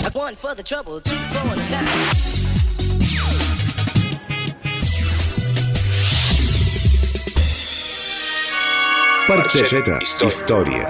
One for the trouble, two for the time. Парчета история.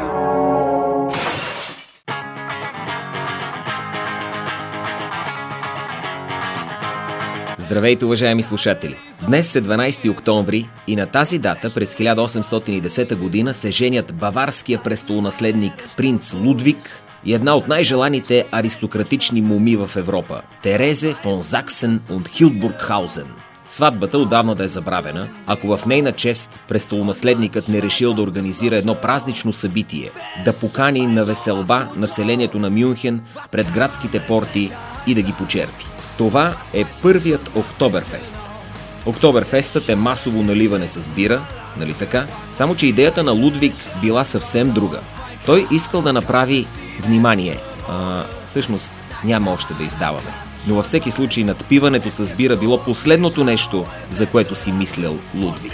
Здравейте, уважаеми слушатели! Днес е 12 октомври и на тази дата през 1810 година се женят баварския престолонаследник принц Лудвиг и една от най-желаните аристократични моми в Европа – Терезе фон Заксен от Хилдбургхаузен. Сватбата отдавна да е забравена, ако в нейна чест престолонаследникът не решил да организира едно празнично събитие, да покани на веселба населението на Мюнхен пред градските порти и да ги почерпи. Това е първият Октоберфест. Октоберфестът е масово наливане с бира, нали така? Само че идеята на Лудвиг била съвсем друга. Той искал да направи внимание. Всъщност няма още да издаваме. Но във всеки случай надпиването с бира било последното нещо, за което си мислял Лудвиг.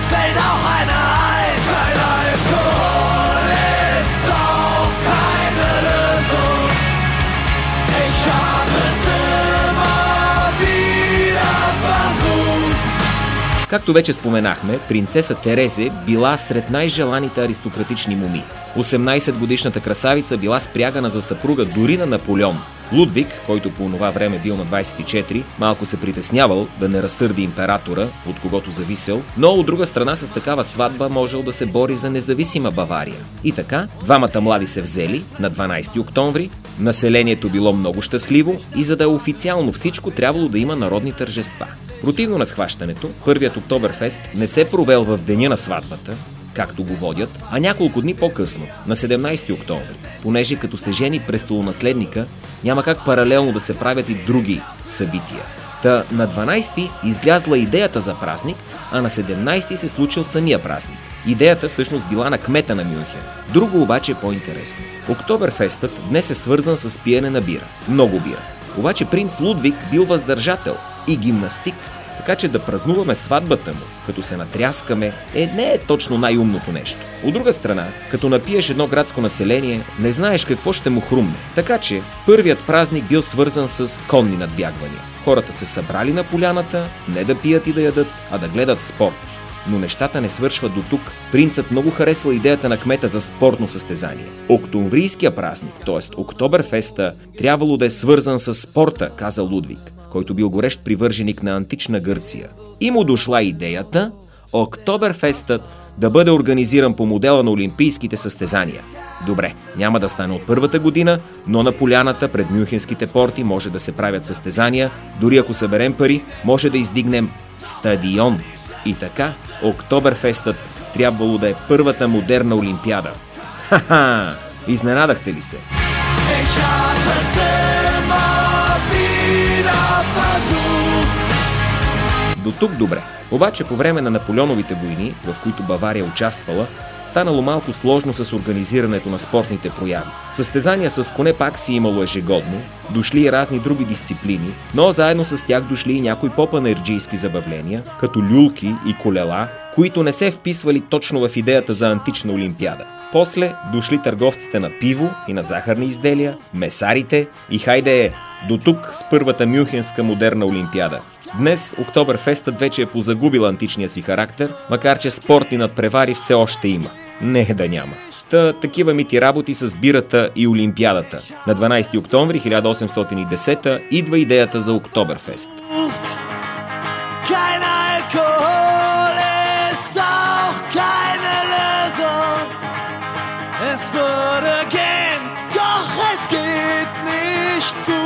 Както вече споменахме, принцеса Терезе била сред най-желаните аристократични моми. 18-годишната красавица била спрягана за съпруга дори на Наполеон. Лудвиг, който по това време бил на 24, малко се притеснявал да не разсърди императора, от когото зависел, но от друга страна с такава сватба можел да се бори за независима Бавария. И така, двамата млади се взели на 12 октомври, населението било много щастливо и за да е официално всичко, трябвало да има народни тържества. Противно на схващането, първият Октоберфест не се провел в деня на сватбата, както го водят, а няколко дни по-късно, на 17 октомври, понеже като се жени престолонаследника, няма как паралелно да се правят и други събития. Та на 12 излязла идеята за празник, а на 17 се случил самия празник. Идеята всъщност била на кмета на Мюнхен. Друго обаче е по-интересно. Октоберфестът днес е свързан с пиене на бира. Много бира. Обаче принц Лудвиг бил въздържател и гимнастик, така че да празнуваме сватбата му, като се натряскаме, не е точно най-умното нещо. От друга страна, като напиеш едно градско население, не знаеш какво ще му хрумне. Така че, първият празник бил свързан с конни надбягвания. Хората се събрали на поляната, не да пият и да ядат, а да гледат спорт. Но нещата не свършват до тук. Принцът много харесва идеята на кмета за спортно състезание. Октомврийския празник, т.е. Октоберфеста, трябвало да е свързан с спорта, каза Лудвиг, който бил горещ привърженик на антична Гърция. И му дошла идеята Октоберфестът да бъде организиран по модела на олимпийските състезания. Добре, няма да стане от първата година, но на поляната пред мюнхенските порти може да се правят състезания, дори ако съберем пари, може да издигнем стадион. И така, Октоберфестът трябвало да е първата модерна олимпиада. Ха-ха! Изненадахте ли се? До тук добре. Обаче по време на Наполеоновите войни, в които Бавария участвала, станало малко сложно с организирането на спортните прояви. Състезания с коне пак си имало ежегодно, дошли и разни други дисциплини, но заедно с тях дошли и някои по-панерджийски забавления, като люлки и колела, които не се вписвали точно в идеята за антична олимпиада. После дошли търговците на пиво и на захарни изделия, месарите и хайде до тук с първата мюнхенска модерна олимпиада. Днес Октоберфестът вече е позагубил античния си характер, макар че спортни надпревари все още има. Не да няма. Такива мити работи с бирата и олимпиадата. На 12 октомври 1810 идва идеята за Октоберфест. Es würde gehen, doch es geht nicht gut.